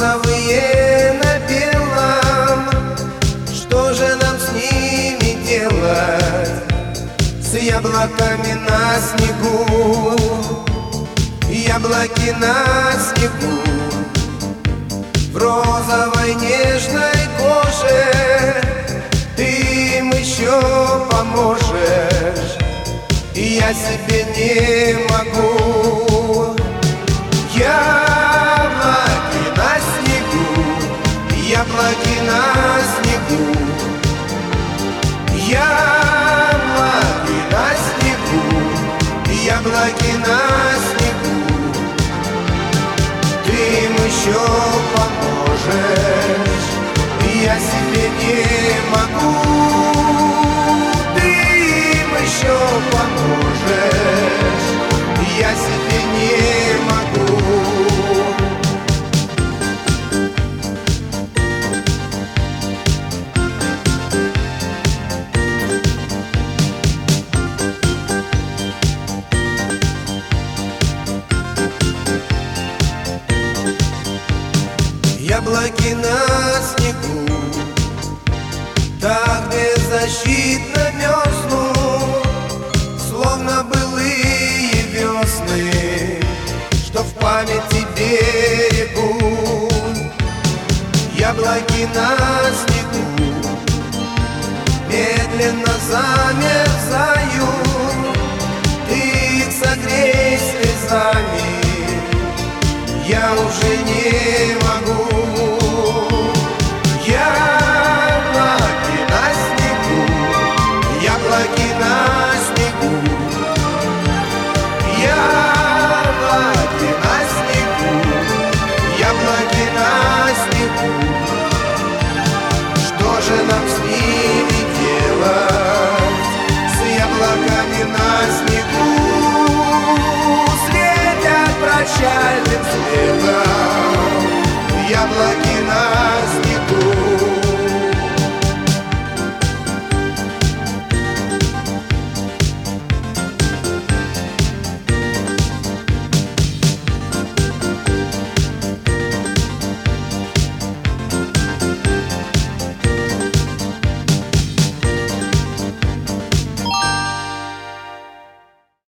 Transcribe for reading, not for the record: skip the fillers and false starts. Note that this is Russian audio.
розовые на белом. Что же нам с ними делать? С яблоками на снегу, яблоки на снегу. В розовой нежной коже ты им еще поможешь, и я себе не могу. Яблоки на снегу, яблоки на снегу, яблоки на снегу, яблоки на снегу. Ты им еще поможешь, и я себе не могу. Ты им еще поможешь, и я себе не могу. Яблоки на снегу так беззащитно мерзнут, словно былые весны, что в памяти берегут. Яблоки на снегу медленно замерзают. Ты их согрей слезами, я уже не могу. Яблоки на снегу, яблоки на снегу, яблоки на снегу, яблоки на снегу. Что же нам с ними делать? С яблоками на снегу светят прощальным светом яблоки